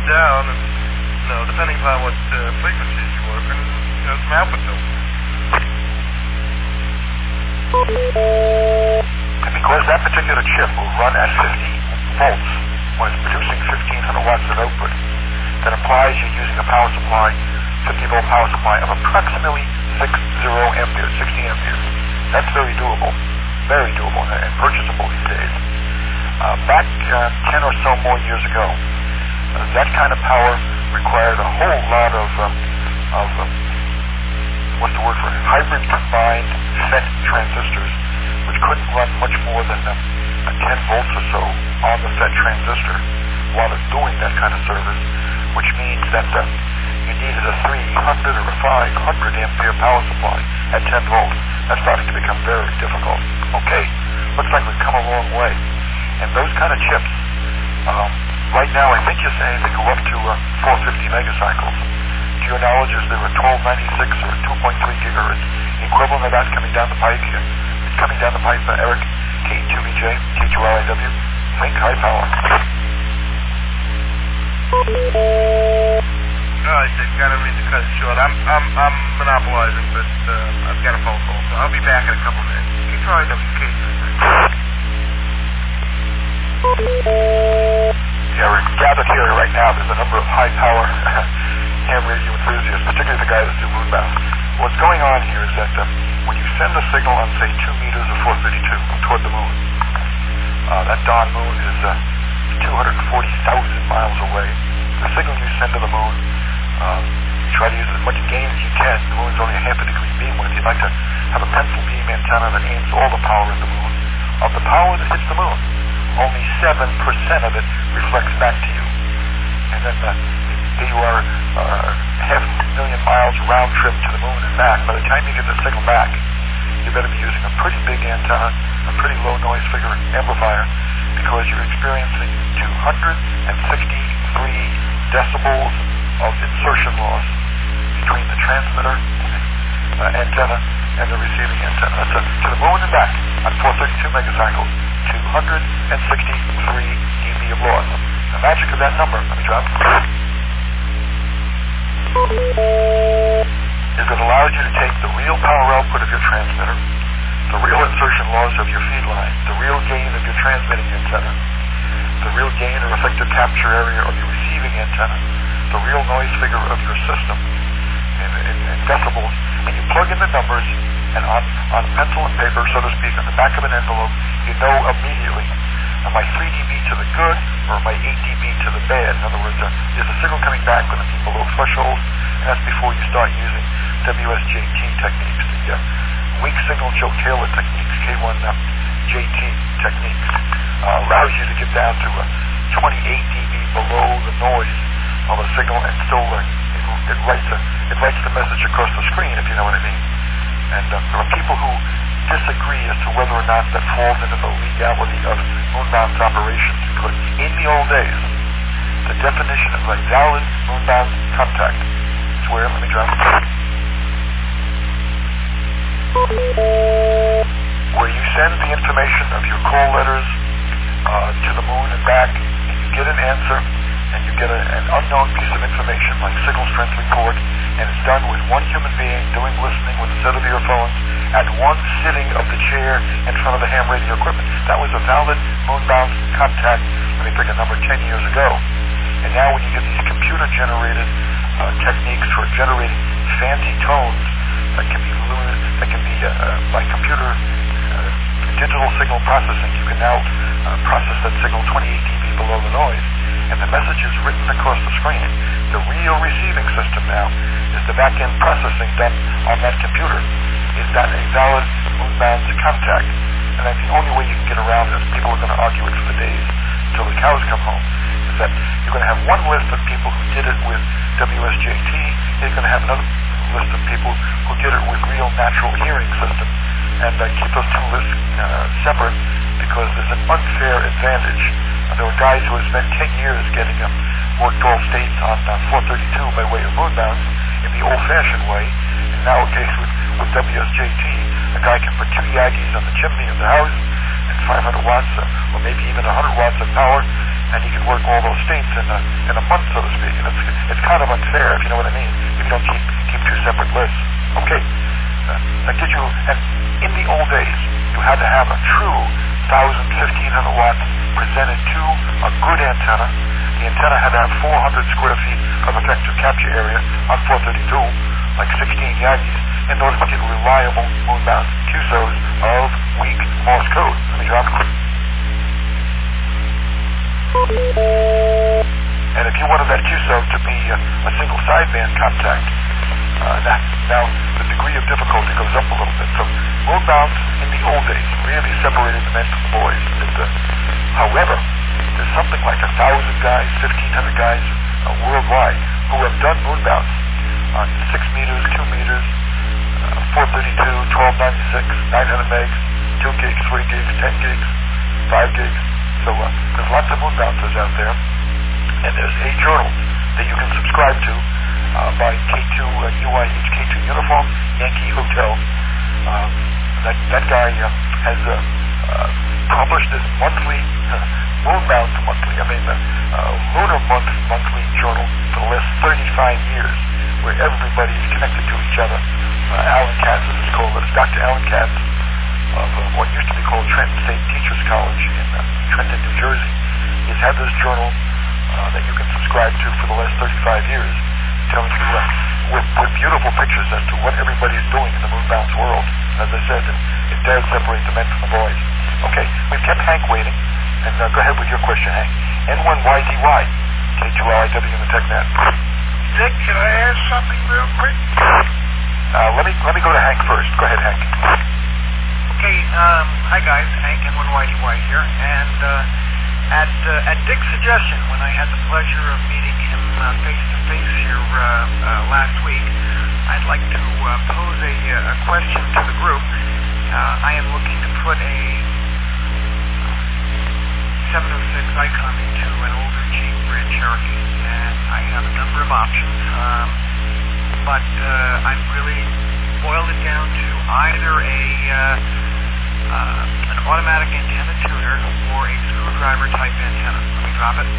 down, and depending upon what frequencies you work, and some amplitude. And because that particular chip will run at 50 volts when it's producing 1,500 watts of output, that implies you're using a power supply, 50-volt power supply of approximately 60 amperes. That's very doable and purchasable these days. Back 10 or so more years ago, that kind of power required a whole lot of hybrid combined FET transistors, which couldn't run much more than 10 volts or so on the FET transistor while it's doing that kind of service, which means that you needed a 300 or a 500 ampere power supply at 10 volts. That's starting to become very difficult. Okay, looks like we've come a long way. And those kind of chips, right now I think you're saying they go up to 450 megacycles. To your knowledge, is there a 1296 or a 2.3 gigahertz equivalent of that coming down the pipe? Eric, K2VJ, K2RIW, think high power. I didn't mean to cut it short. I'm monopolizing, but I've got a phone call, so I'll be back in a couple minutes. K2RIW, Yeah, we're gathered here right now. There's a number of high-power ham radio enthusiasts, particularly the guys that do moonbound. What's going on here is that when you send a signal on, say, 2 meters of 432 toward the moon, that darn moon is 240,000 miles away. The signal you send to the moon, you try to use as much gain as you can. The moon's only a half a degree beamwidth. You'd like to have a pencil beam antenna that aims all the power at the moon. Of the power that hits the moon, only 7% of it reflects back to you. And then you are 500,000 miles round trip to the moon and back. By the time you get the signal back, you better be using a pretty big antenna, a pretty low noise figure amplifier, because you're experiencing 263 decibels of insertion loss between the transmitter antenna and the receiving antenna. That's to the moon and back on 432 megacycles, 263 dB of loss. The magic of that number, let me drop, is it allows you to take the real power output of your transmitter, the real insertion loss of your feed line, the real gain of your transmitting antenna, the real gain or effective capture area of your receiving antenna, the real noise figure of your system in decibels, and you plug in the numbers, and on pencil and paper, so to speak, on the back of an envelope, you know immediately, am I 3 dB to the good, or am I 8 dB to the bad? In other words, is the signal coming back when it's below threshold? And that's before you start using WSJT techniques, the weak signal Joe Taylor techniques, K1JT techniques, allows you to get down to 28 dB below the noise of a signal, and still it writes the message across the screen, if you know what I mean. And there are people who disagree as to whether or not that falls into the legality of moonbound operations, because in the old days, the definition of a valid moonbound contact is where, let me drop it, where you send the information of your call letters to the moon and back, and you get an answer, and you get an unknown piece of information like signal strength report, and it's done with one human being doing listening with a set of earphones at one sitting of the chair in front of the ham radio equipment. That was a valid moonbound contact, let me pick a number, 10 years ago. And now when you get these computer-generated techniques for generating fancy tones that can be by computer digital signal processing, you can now process that signal 28 dB below the noise, and the message is written across the screen. The real receiving system now is the back-end processing done on that computer. Is that a valid moonbound contact? And that's the only way you can get around it. People are going to argue it for the days until the cows come home. Is that you're going to have one list of people who did it with WSJT, and you're going to have another list of people who did it with real natural hearing system. And keep those two lists separate, because there's an unfair advantage. There were guys who had spent 10 years getting worked all states on 432 by way of moonbound in the old-fashioned way. And nowadays with WSJT, a guy can put 2 Yagis on the chimney of the house and 500 watts or maybe even 100 watts of power, and he can work all those states in a month, so to speak. And it's kind of unfair, if you know what I mean, if you don't keep two separate lists. Okay. And in the old days, you had to have a true 1,000-1,500 watt presented to a good antenna. The antenna had to have 400 square feet of effective capture area on 432, like 16 Yankees, in order to get reliable moonbound QSOs of weak Morse code. Let me drop it. And if you wanted that QSO to be a single sideband contact, now the degree of difficulty goes up a little bit. So moonbounds in the old days really separated the men from the boys. However, there's something like 1,000 guys, 1,500 guys worldwide who have done moonbounds on 6 meters, 2 meters, 432, 1296, 900 megs, 2 gigs, 3 gigs, 10 gigs, 5 gigs. So there's lots of moonbouncers out there. And there's a journal that you can subscribe to by K2 UIH K2 Uniform Yankee Hotel. That guy has published this monthly moonbound monthly, lunar monthly journal for the last 35 years, where everybody is connected to each other. Alan Katz is called. It's Dr. Alan Katz of what used to be called Trenton State Teachers College in Trenton, New Jersey. He's had this journal that you can subscribe to for the last 35 years, telling you with beautiful pictures as to what everybody's doing in the moonbounce world. As I said, it does separate the men from the boys. Okay, we've kept Hank waiting, and go ahead with your question, Hank. N1YDY, K2LIW in the TechNet. Dick, can I ask something real quick? Let me go to Hank first. Go ahead, Hank. Okay, hi guys, Hank N1YDY here, and at Dick's suggestion, when I had the pleasure of meeting him face-to-face here last week, I'd like to pose a question to the group. I am looking to put a 706 icon into an older Jeep Grand Cherokee, and I have a number of options, but I've really boiled it down to either an automatic antenna tuner or a screwdriver type antenna. Let me drop it.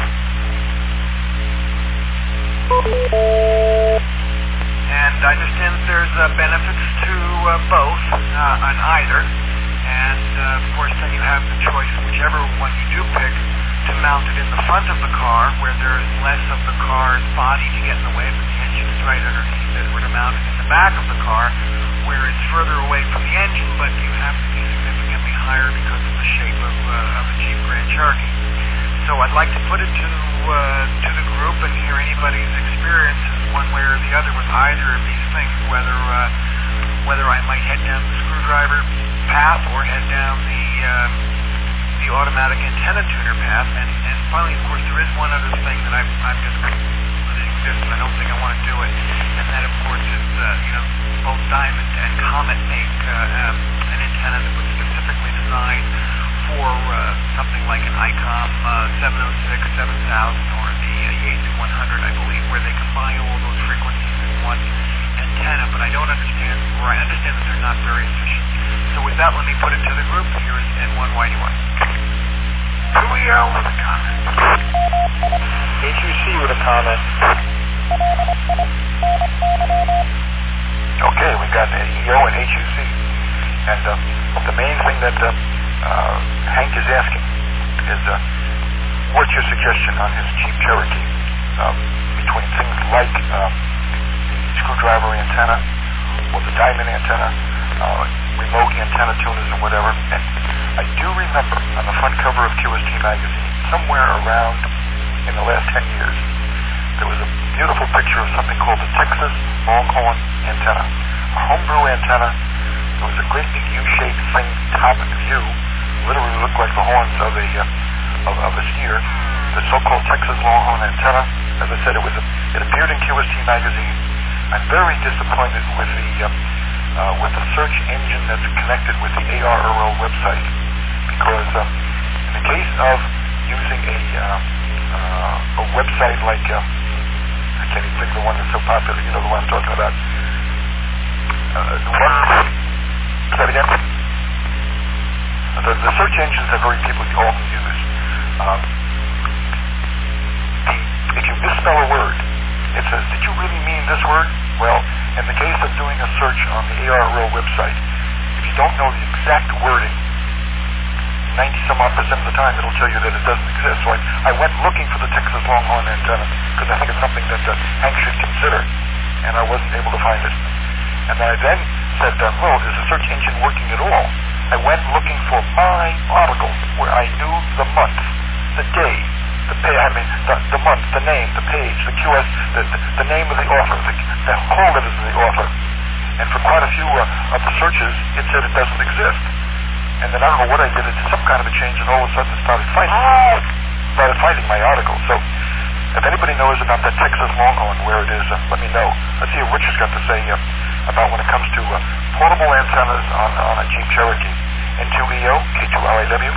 And I understand there's benefits to both on either, and of course then you have the choice, whichever one you do pick, to mount it in the front of the car where there's less of the car's body to get in the way, but the engine is right underneath it, or to mount it in the back of the car where it's further away from the engine, but you have to be significantly higher because of the shape of a Jeep Grand Cherokee. So I'd like to put it to the group and hear anybody's experiences one way or the other with either of these things, whether I might head down the screwdriver path or head down the automatic antenna tuner path. And finally, of course, there is one other thing that I'm just really exists, and I don't think I want to do it, and that, of course, is both Diamond and Comet make an antenna that was specifically designed for something like an ICOM 706, 7000, or the Yaesu 100, I believe, where they combine all those frequencies in one antenna, but I understand that they're not very efficient. So with that, let me put it to the group. Here is N1YDY. Julio with a comment. HUC with a comment. Okay, we got EO and HUC. And the main thing that Hank is asking is what's your suggestion on his Jeep Cherokee between things like the screwdriver antenna or the diamond antenna, remote antenna tuners or whatever. And I do remember on the front cover of QST magazine, somewhere around in the last 10 years, there was a beautiful picture of something called the Texas Longhorn antenna, a homebrew antenna. It was a great big U-shaped thing, top view, literally looked like the horns of a steer. The so-called Texas Longhorn antenna. As I said, it appeared in QST magazine. I'm very disappointed with the search engine that's connected with the ARRL website, because in the case of using a website like I can't even think of the one that's so popular. You know the one I'm talking about. Say that again. The search engines that very people all use. misspell a word. It says, did you really mean this word? Well, in the case of doing a search on the ARRL website, if you don't know the exact wording, 90-some-odd% of the time it'll tell you that it doesn't exist. So I went looking for the Texas Longhorn antenna because I think it's something that Hank should consider, and I wasn't able to find it. And I then said, well, is the search engine working at all? I went looking for my article where I knew the month, the day, the month, the name, the page, the QS, the name of the author, the call letters of the author. And for quite a few of the searches, it said it doesn't exist. And then I don't know what I did. It did some kind of a change, and all of a sudden it started finding my article. So if anybody knows about that Texas Longhorn, where it is, let me know. Let's see what Rich has got to say about when it comes to portable antennas on a Jeep Cherokee. N2EO, K2LIW.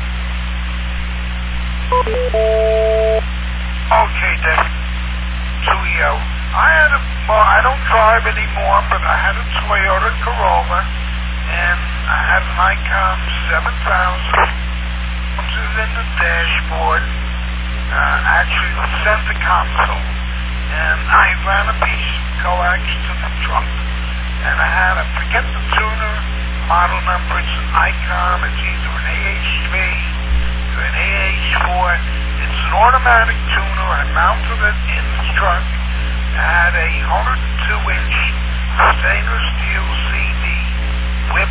Okay, then. 2EO. I don't drive anymore, but I had a Toyota Corolla, and I had an Icom 7000, which is in the dashboard, actually the center console, and I ran a piece of coax to the trunk, and I had a, forget the tuner, model number, it's an Icom, it's either an AH3 or an AH4, it's an automatic tuner, I mounted it in the trunk, I had a 102-inch stainless steel CD whip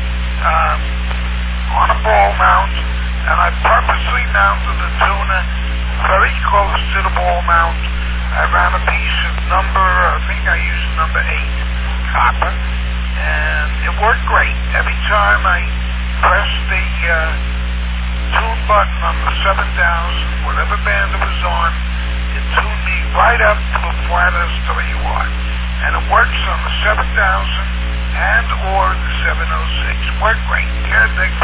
on a ball mount, and I purposely mounted the tuner very close to the ball mount. I ran a piece of I think I used number 8 copper, and it worked great. Every time I pressed the tune button on the 7000, whatever band it was on, it tuned me right up to a flat S3 watt. And it works on the 7000 and or the 706. Worked great. Yeah, thanks.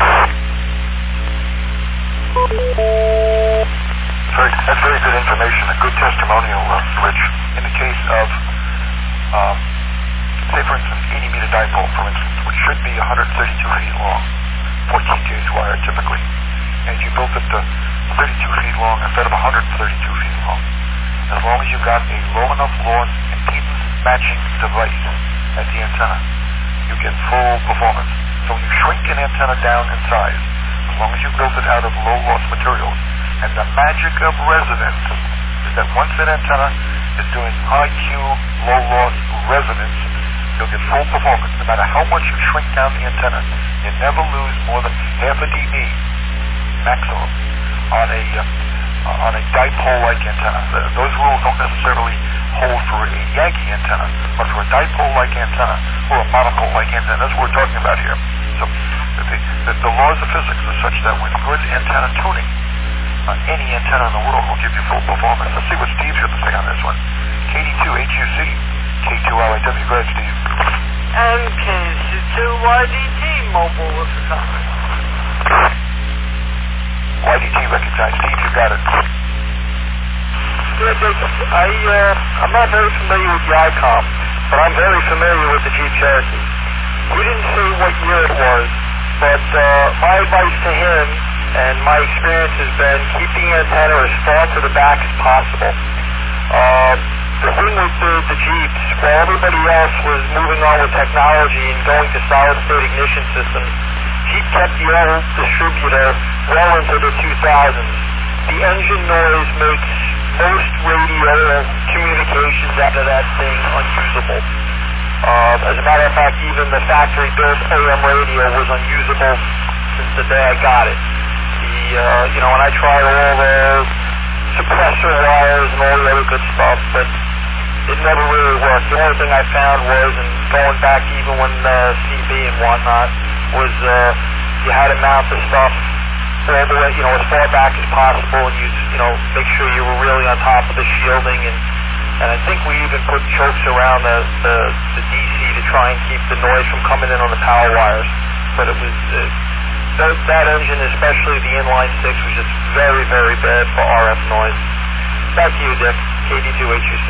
That's very good information, a good testimonial, Rich. In the case of, say for instance, 80-meter dipole, for instance, which should be 132 feet long, 14-gauge wire typically, and you built it to 32 feet long instead of 132 feet long. As long as you've got a low enough loss impedance matching device at the antenna, you get full performance. So when you shrink an antenna down in size, as long as you built it out of low loss materials, and the magic of resonance is that once that antenna is doing high Q, low loss resonance, you'll get full performance. No matter how much you shrink down the antenna, you never lose more than half a dB maximum on a dipole-like antenna. Those rules don't necessarily hold for a Yankee antenna, but for a dipole-like antenna or a monocle-like antenna, that's what we're talking about here. So the laws of physics are such that with good antenna tuning, any antenna in the world will give you full performance. Let's see what Steve's got to say on this one. KD2HUC, K2LIW. Go ahead, Steve. MK2YDT mobile with the comment. YDT recognized. Steve, you got it. Yeah, Dick, I'm not very familiar with the ICOM, but I'm very familiar with the Jeep Cherokee. He didn't say what year it was, but my advice to him and my experience has been keep the antenna as far to the back as possible. The thing with the Jeeps, while everybody else was moving on with technology and going to solid-state ignition systems, Jeep kept the old distributor well into the 2000s. The engine noise makes most radio communications out of that thing unusable. As a matter of fact, even the factory-built AM radio was unusable since the day I got it. And I tried all the suppressor wires and all the other good stuff, but it never really worked. The only thing I found was, and going back even when CB and whatnot, was you had to mount the stuff all the way, as far back as possible, and make sure you were really on top of the shielding, and I think we even put chokes around the DC to try and keep the noise from coming in on the power wires. But it was that engine, especially the inline 6, was just very, very bad for RF noise. Back to you, Dick. KD2HUC.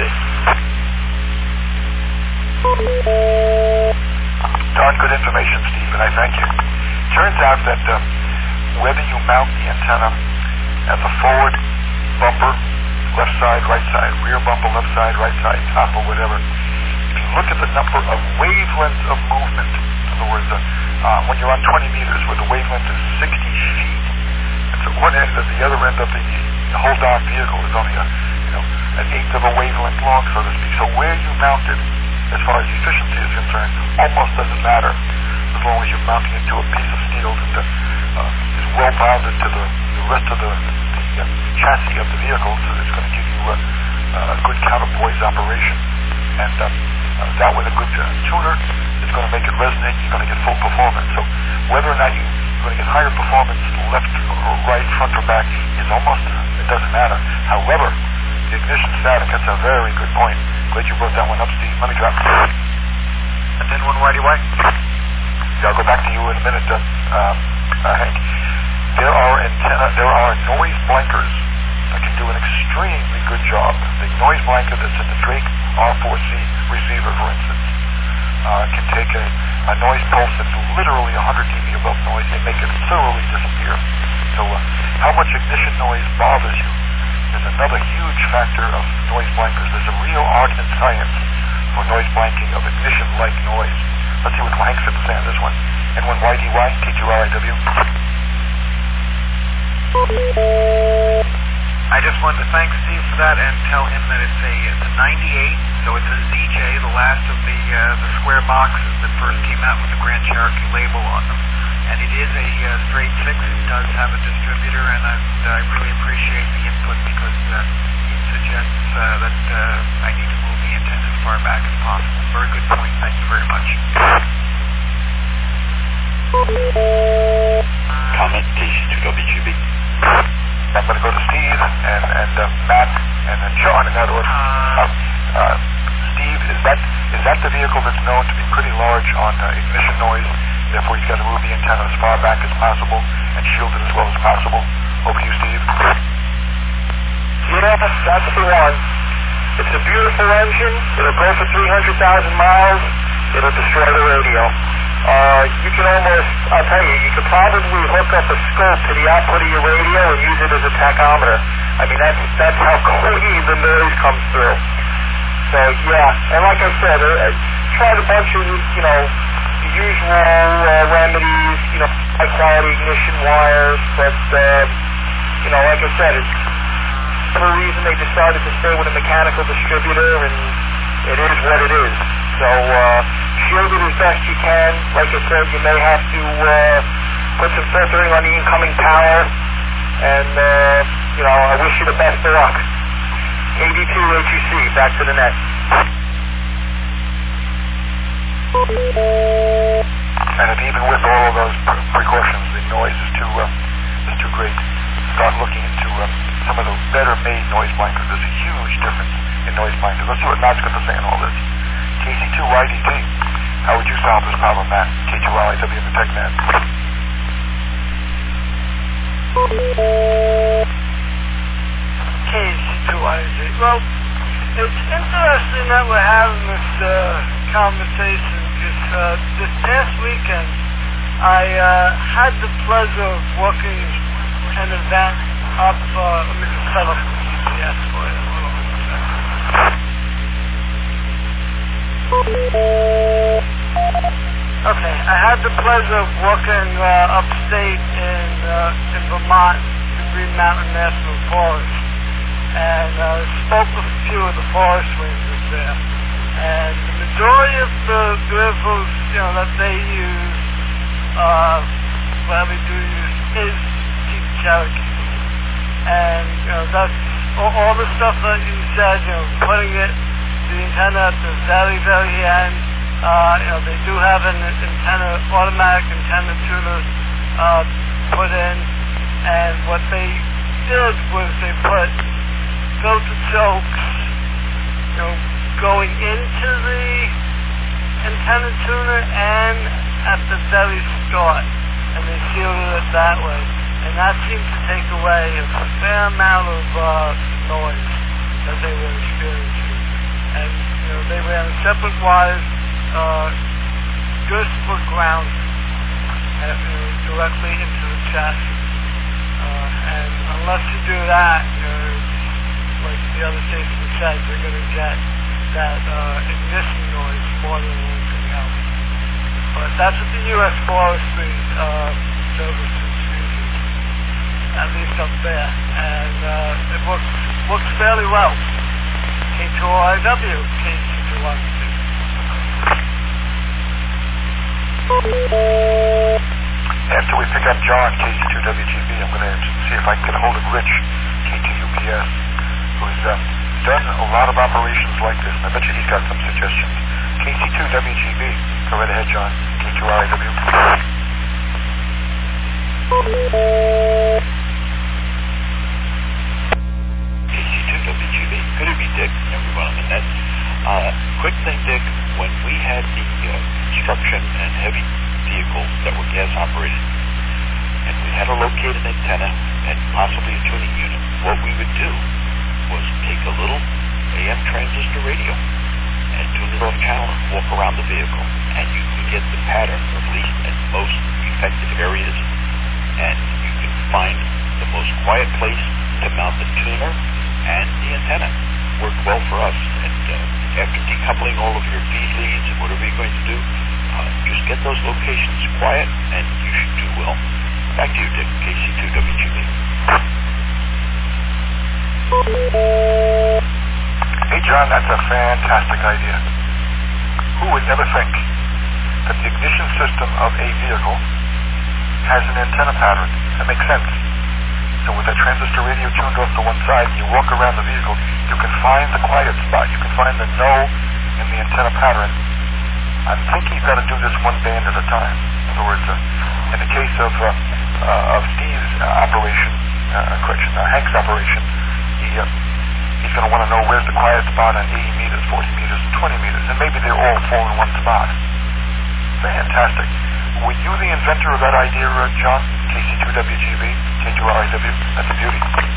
Darn good information, Steve, and I thank you. Turns out that whether you mount the antenna at the forward bumper, left side, right side, rear bumper, left side, right side, top, or whatever. If you look at the number of wavelengths of movement, in other words, when you're on 20 meters where the wavelength is 60 feet, it's at one end, and the other end of the whole dark vehicle is only an eighth of a wavelength long, so to speak. So where you mount it, as far as efficiency is concerned, almost doesn't matter, as long as you're mounting it to a piece of steel that is well bounded to the rest of the chassis of the vehicle, so it's going to give you a good counterpoise operation. And that with a good tuner, it's going to make it resonate. You're going to get full performance. So whether or not you're going to get higher performance left or right, front or back, it doesn't matter. However, the ignition static, that's a very good point. Glad you brought that one up, Steve. Let me drop. And then one whitey white. Yeah, I'll go back to you in a minute, Hank. There are noise blankers that can do an extremely good job. The noise blanker that's in the Drake R4C receiver, for instance, can take a noise pulse that's literally 100 dB above noise and make it thoroughly disappear. So how much ignition noise bothers you is another huge factor of noise blankers. There's a real art and science for noise blanking of ignition-like noise. Let's see what Hank has to say on this one. N1YDY, T2RIW. I just wanted to thank Steve for that and tell him that it's a 98, so it's a ZJ, the last of the square boxes that first came out with the Grand Cherokee label on them. And it is a straight 6. It does have a distributor, and I really appreciate the input because it suggests that I need to move the antenna as far back as possible. Very good point. Thank you very much. Comment, please, to WGB. I'm going to go to Steve and Matt and then John in that order. Steve, is that the vehicle that's known to be pretty large on ignition noise? Therefore, you've got to move the antenna as far back as possible and shield it as well as possible. Over to you, Steve. Yeah, that's the one. It's a beautiful engine. It'll go for 300,000 miles. It'll destroy the radio. You can I'll tell you, you could probably hook up a scope to the output of your radio and use it as a tachometer. I mean, that's how clean the noise comes through. So, yeah, and like I said, I tried a bunch of, the usual remedies, high quality ignition wires, but, like I said, it's for a reason they decided to stay with a mechanical distributor, and it is what it is. So, shield it as best you can. Like I said, you may have to put some filtering on the incoming power, and, I wish you the best of luck. 82 HUC, back to the net. And even with all of those precautions, the noise is too great. Start looking into some of the better made noise blankers. There's a huge difference in noise blankers. Let's see what Matt's got to say on all this. KC2YDT, how would you solve this problem, Matt? K2LIW in the TechNet. KC2YDT. Well, it's interesting that we're having this conversation because this past weekend I had the pleasure of working an event up, let me just set up the GPS for you. Okay, I had the pleasure of working upstate in Vermont, the Green Mountain National Forest, and spoke with a few of the forest rangers there. And the majority of the vehicles, that they use, whatever they do use, is Jeep Cherokee. And, that's all the stuff that you said, putting the antenna at the very, very end. They do have an automatic antenna tuner put in. And what they did was they put filter chokes, going into the antenna tuner and at the very start, and they shielded it that way. And that seemed to take away a fair amount of noise that they were experiencing. And they ran separate wires just for ground, directly into the chassis. And unless you do that, like the other station said, they're going to get that ignition noise more than anything else. But that's what the U.S. Forestry Service is using, at least up there, and it works fairly well. K2RIW, KC2RIW. After we pick up John, KC2WGB, I'm going to see if I can get a hold of Rich, K2UPS, who's done a lot of operations like this, and I bet you he's got some suggestions. KC2WGB, go right ahead, John, K2RIW. KC2WGB, good to be Dick, everyone on the net. Quick thing, Dick, when we had the construction and heavy vehicles that were gas operated, and we had to locate an antenna and possibly a tuning unit, what we would do was take a little AM transistor radio and tune it off channel and walk around the vehicle, and you can get the pattern, at least in most affected areas, and you can find the most quiet place to mount the tuner and the antenna. Worked well for us, and after decoupling all of your feed leads and whatever you're going to do, just get those locations quiet, and you should do well. Back to you, Dick, KC2WGB. Hey, John, that's a fantastic idea. Who would ever think that the ignition system of a vehicle has an antenna pattern? That makes sense. So with that transistor radio tuned off to one side, and you walk around the vehicle, you can find the quiet spot. You can find the no in the antenna pattern. I'm thinking you've got to do this one band at a time. In other words, in the case of Steve's operation, Hank's operation, he's going to want to know where's the quiet spot on 80 meters, 40 meters, and 20 meters, and maybe they all fall in one spot. Fantastic. Were you the inventor of that idea, John? KC2WGB, K2RIW? That's a beauty.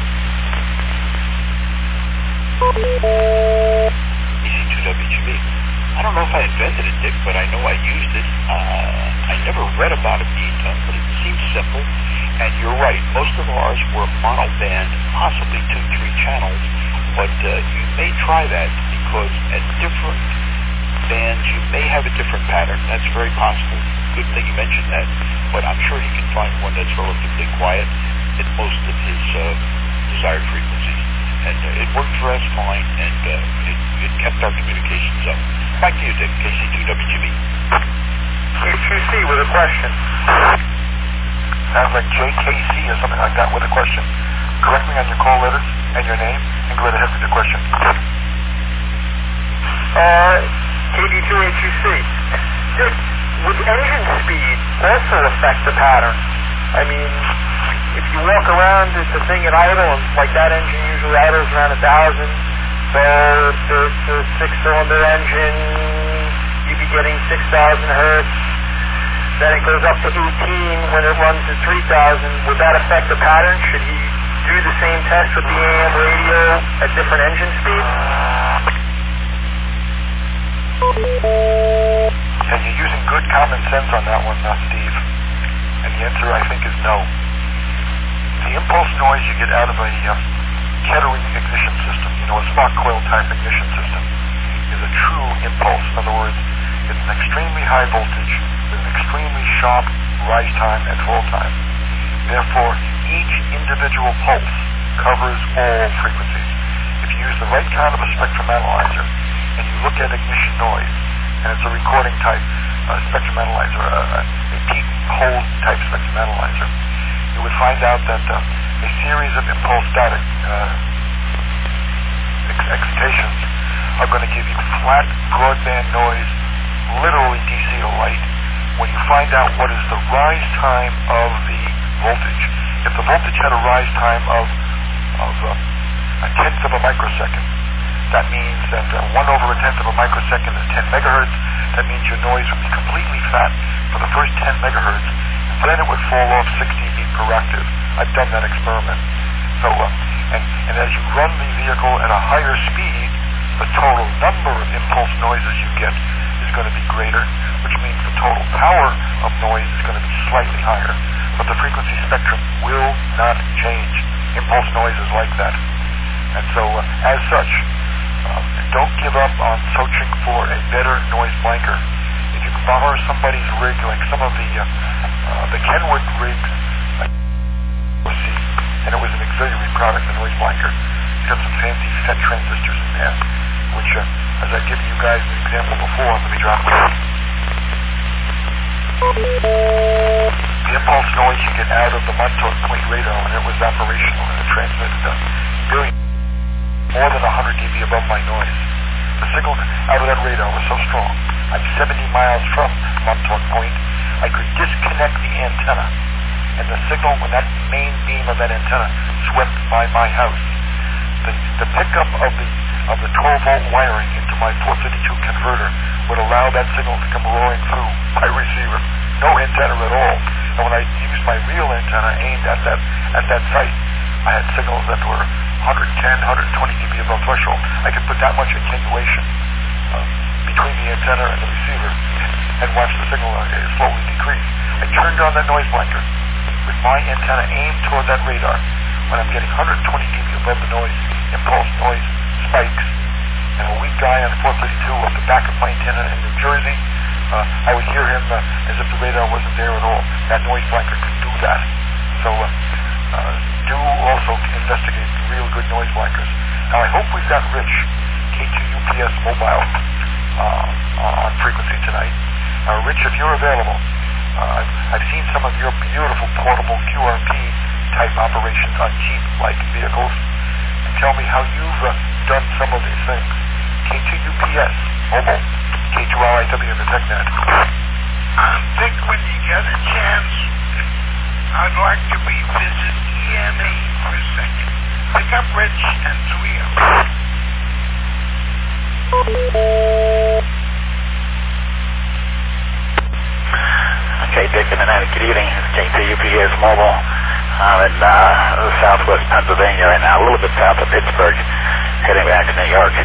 KC2WGB. I don't know if I invented it, Dick, but I know I used it. I never read about it being done, but it seems simple. And you're right, most of ours were monoband, possibly 2-3 channels, but you may try that because at different bands you may have a different pattern. That's very possible. Good thing you mentioned that, but I'm sure he can find one that's relatively quiet at most of his desired frequencies. And it worked for us fine, and it kept our communications up. Back to you, Dick, KC2WGB. HUC with a question. Sounds like JKC or something like that with a question. Correct me on your call letters and your name, and go right ahead with your question. KD2HUC. Dick, would engine speed also affect the pattern? I mean, if you walk around the thing at idle, and like that engine usually idles around 1,000, so if it's a 6-cylinder engine, you'd be getting 6,000 hertz. Then it goes up to 18 when it runs at 3,000. Would that affect the pattern? Should he do the same test with the AM radio at different engine speeds? And you're using good common sense on that one, Steve. And the answer, I think, is no. The impulse noise you get out of a Kettering ignition system, a spark coil type ignition system, is a true impulse. In other words, it's an extremely high voltage with an extremely sharp rise time and fall time. Therefore, each individual pulse covers all frequencies. If you use the right kind of a spectrum analyzer and you look at ignition noise, and it's a recording type spectrum analyzer, a peak hold type spectrum analyzer, you would find out that a series of impulse static excitations are going to give you flat broadband noise, literally DC to light, when you find out what is the rise time of the voltage. If the voltage had a rise time of a tenth of a microsecond, that means that 1/10 of a microsecond is 10 megahertz. That means your noise would be completely fat for the first 10 megahertz, and then it would fall off 60 beat per octave. I've done that experiment. So, and as you run the vehicle at a higher speed, the total number of impulse noises you get is going to be greater, which means the total power of noise is going to be slightly higher. But the frequency spectrum will not change. Impulse noise is like that. And so, as such, don't give up on searching for a better noise blanker. If you can borrow somebody's rig, like some of the Kenwood rigs, and it was an auxiliary product, the noise blanker. It's got some fancy FET transistors in there, which, as I've given you guys an example before, let me drop it. The impulse noise you get out of the Montauk Point radar when it was operational and it transmitted more than 100 dB above my noise. The signal out of that radar was so strong. I'm 70 miles from Montauk Point. I could disconnect the antenna, and the signal, when that main beam of that antenna swept by my house, the pickup of the 12-volt wiring into my 452 converter would allow that signal to come roaring through my receiver. No antenna at all. And when I used my real antenna aimed at that site, I had signals that were 110, 120 dB above threshold. I could put that much attenuation between the antenna and the receiver and watch the signal slowly decrease. I turned on that noise blanker with my antenna aimed toward that radar. When I'm getting 120 dB above the noise, impulse noise spikes, and a weak guy on 432 off the back of my antenna in New Jersey, I would hear him as if the radar wasn't there at all. That noise blanker could do that. So do also investigate real good noise blankers. Now I hope we've got Rich, K2UPS Mobile, on frequency tonight. Rich, if you're available, I've seen some of your beautiful portable QRP type operations on Jeep-like vehicles. And tell me how you've done some of these things. K2UPS Mobile, K2RIW in the TechNet. Dick, when you get a chance, I'd like to revisit EMA for a second. Pick up Rich and 3 Okay, Dick, good evening. It's K2UPS Mobile. I'm in southwest Pennsylvania right now, a little bit south of Pittsburgh, heading back to New York.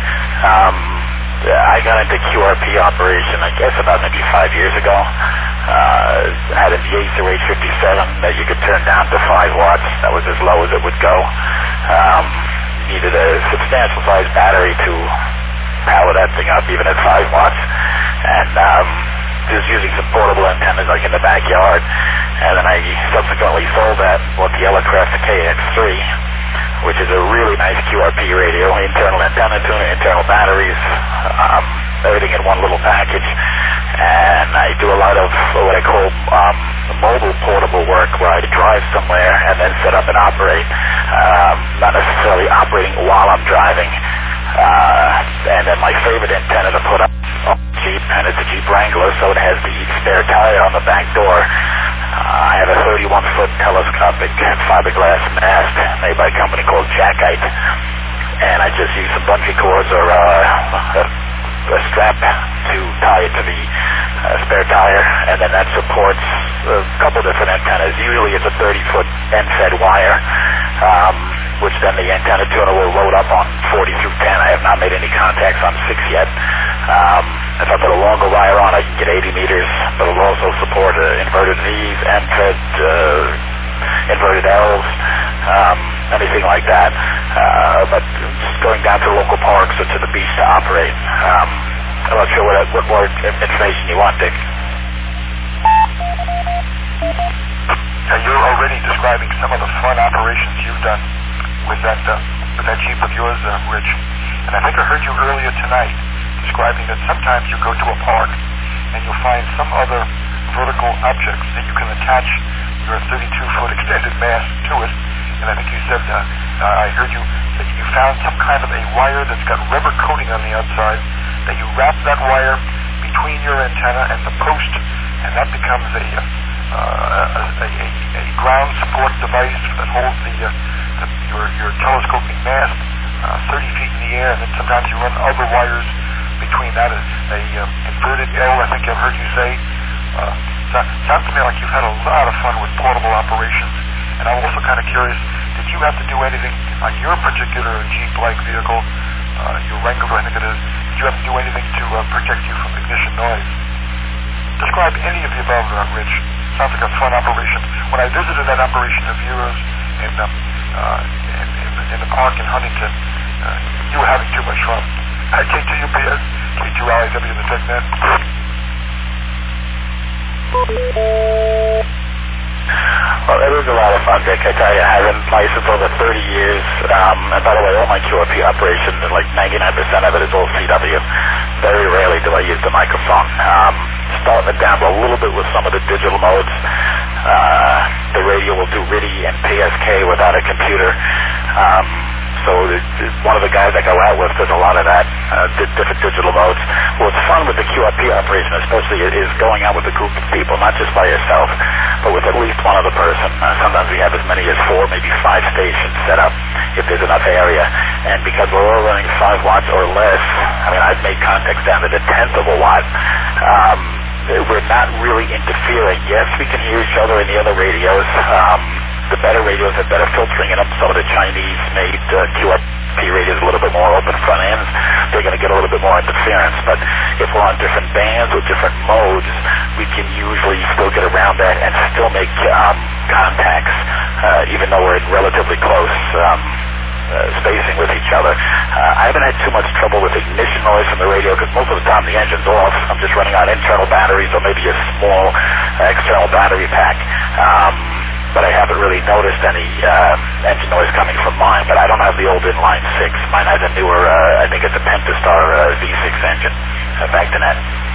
I got into QRP operation, I guess, about maybe 5 years ago. Had a Yaesu H57 that you could turn down to 5 watts. That was as low as it would go. Needed a substantial size battery to power that thing up, even at 5 watts. And just using some portable antennas like in the backyard. And then I subsequently sold that, bought the Elecrest KX3, which is a really nice QRP radio, internal antenna tuner, internal batteries, everything in one little package. And I do a lot of what I call mobile portable work, where I drive somewhere and then set up and operate, not necessarily operating while I'm driving. And then my favorite antenna to put up on the Jeep, and it's a Jeep Wrangler, so it has the spare tire on the back door. I have a 31-foot telescopic fiberglass mast made by a company called Jackkite, and I just use some bungee cords or a strap to tie it to the spare tire, and then that supports a couple different antennas. Usually it's a 30-foot end-fed wire, which then the antenna tuner will load up on 40 through 10. I have not made any contacts on 6 yet. If I put a longer wire on, I can get 80 meters, but it'll also support inverted V's, end-fed, inverted L's, anything like that. But just going down to local parks or to the beach to operate. I'm not sure what more information you want, Dick. Now, you're already describing some of the fun operations you've done with that Jeep of yours, Rich. And I think I heard you earlier tonight describing that sometimes you go to a park and you'll find some other vertical objects that you can attach your 32-foot extended mast to it. And I think you said, I heard you that you found some kind of a wire that's got rubber coating on the outside, that you wrap that wire between your antenna and the post, and that becomes a ground support device that holds your telescoping mast 30 feet in the air, and then sometimes you run other wires between that, a inverted L, I think I've heard you say. Sounds to me like you've had a lot of fun with portable operations. And I'm also kind of curious, did you have to do anything on your particular Jeep-like vehicle, your Wrangler, I think it is, did you have to do anything to protect you from ignition noise? Describe any of the above, Rich. Sounds like a fun operation. When I visited that operation of yours in the park in Huntington, you were having too much fun. KTUPS, K2RIW in the TechNet. Well, it was a lot of fun, Dick. I tell you, I've been licensed over 30 years. And by the way, all my QRP operations, like 99% of it is all CW. Very rarely do I use the microphone. Starting to dabble a little bit with some of the digital modes. The radio will do RTTY and PSK without a computer. So one of the guys I go out with does a lot of that, different digital modes. What's fun with the QRP operation especially is going out with a group of people, not just by yourself, but with at least one other person. Sometimes we have as many as 4, maybe 5 stations set up if there's enough area. And because we're all running 5 watts or less, I mean, I've made contacts down to the 10th of a watt. We're not really interfering. Yes, we can hear each other in the other radios. The better radios have better filtering in them. Some of the Chinese-made QRP radios a little bit more open front ends. They're going to get a little bit more interference. But if we're on different bands or different modes, we can usually still get around that and still make contacts, even though we're in relatively close spacing with each other. I haven't had too much trouble with ignition noise from the radio because most of the time the engine's off. I'm just running on internal batteries or maybe a small external battery pack. But I haven't really noticed any engine noise coming from mine. But I don't have the old inline 6. Mine has a newer, I think it's a Pentastar V6 engine. Back to that.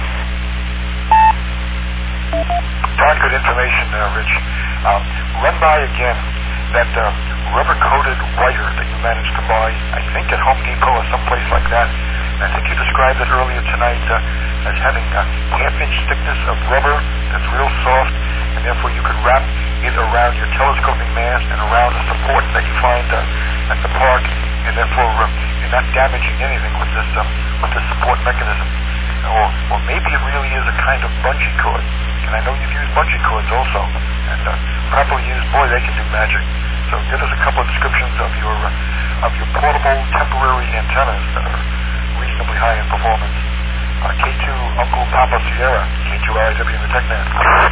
Darn good information there, Rich. Run by again that rubber-coated wire that you managed to buy, I think at Home Depot or someplace like that. And I think you described it earlier tonight as having a half-inch thickness of rubber that's real soft, and therefore you could wrap it around your telescoping mast and around the support that you find at the park, and therefore you're not damaging anything with this support mechanism. Or maybe it really is a kind of bungee cord. And I know you've used bungee cords also, and properly used, boy, they can do magic. So give us a couple of descriptions of your portable temporary antennas that are reasonably high in performance. K2 Uncle Papa Sierra, K2RIW in the TechNet.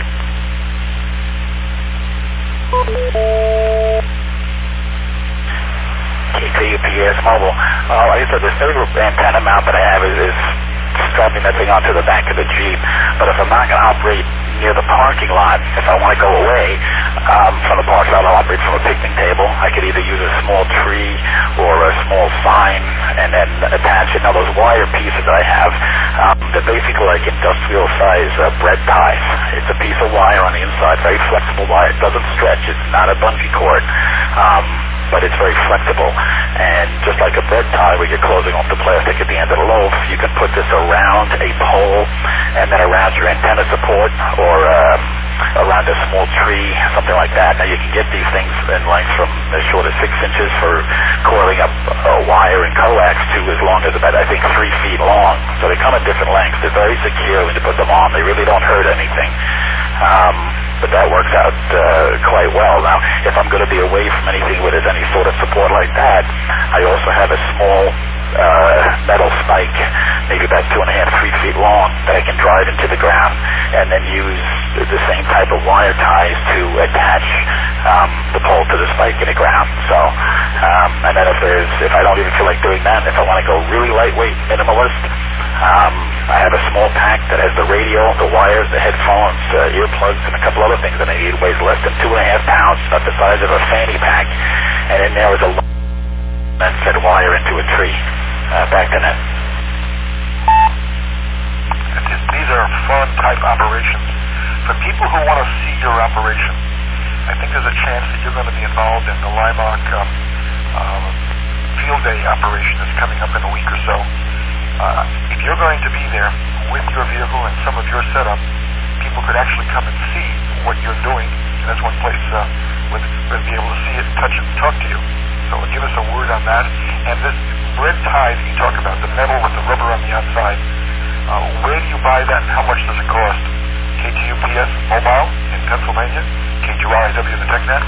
KTUPS Mobile. Like I said, the favorite antenna mount that I have is strapping that thing onto the back of the Jeep. But if I'm not going to operate near the parking lot, if I want to go away from the parking lot, I'll operate from a picnic table. I could either use a small tree or a small sign and then attach it. Now those wire pieces that I have, they're basically like industrial size bread ties. It's a piece of wire on the inside, very flexible wire. It doesn't stretch. It's not a bungee cord. But it's very flexible. And just like a bread tie where you're closing off the plastic at the end of the loaf, you can put this around a pole and then around your antenna support or around a small tree, something like that. Now you can get these things in lengths from as short as 6 inches for coiling up a wire and coax to as long as about, I think, 3 feet long. So they come in different lengths. They're very secure when you put them on. They really don't hurt anything. But that works out quite well. Now, if I'm going to be away from anything where there's any sort of support like that, I also have a small metal spike, maybe about 2.5, 3 feet long, that I can drive into the ground and then use the same type of wire ties to attach the pole to the spike in the ground. So, and then if I don't even feel like doing that, if I want to go really lightweight, minimalist, I have a small pack that has the radio, the wires, the headphones, earplugs, and a couple other things that I need. It weighs less than 2.5 pounds, about the size of a fanny pack, and in there is a then fed wire into a tree. Back to that. These are fun type operations. For people who want to see your operation, I think there's a chance that you're going to be involved in the Limac field day operation that's coming up in a week or so. If you're going to be there with your vehicle and some of your setup, people could actually come and see what you're doing. And that's one place where they'll be able to see it, touch it, and talk to you. So give us a word on that. And this bread tie that you talk about, the metal with the rubber on the outside, where do you buy that and how much does it cost? KTUPS Mobile in Pennsylvania, K2RIW in the TechNet.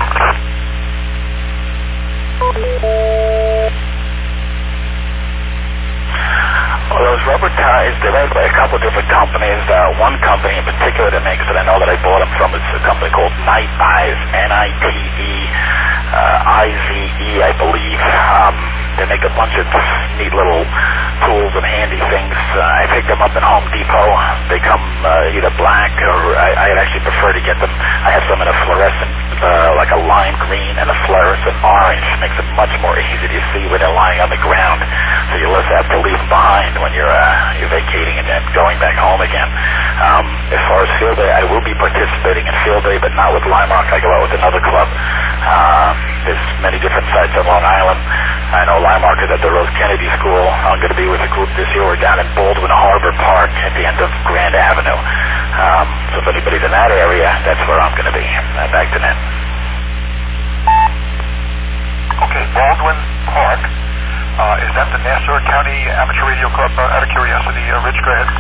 Well, those rubber ties, they're made by a couple of different companies. One company in particular that makes it, I know that I bought them from, it's a company called Nite-Ize, Nite-Ize, I believe. They make a bunch of neat little tools and handy things. I picked them up in Home Depot. They come either black or I'd actually prefer to get them. I have some in a fluorescent, like a lime green and a fluorescent orange. Makes it much more easy to see when they're lying on the ground, so you less have to leave them behind when you're vacating and then going back home again. As far as field day, I will be participating in field day, but not with Lime Rock. I go out with another club. There's many different sites on Long Island. I know Lime Rock is at the Rose Kennedy School. I'm going to be with a group this year. We're down in Baldwin Harbor Park at the end of Grand Avenue. So if anybody's in that area, that's where I'm going to be. Back to Ned. Okay, Baldwin Park. Is that the Nassau County Amateur Radio Club? Out of curiosity, Rich, go ahead.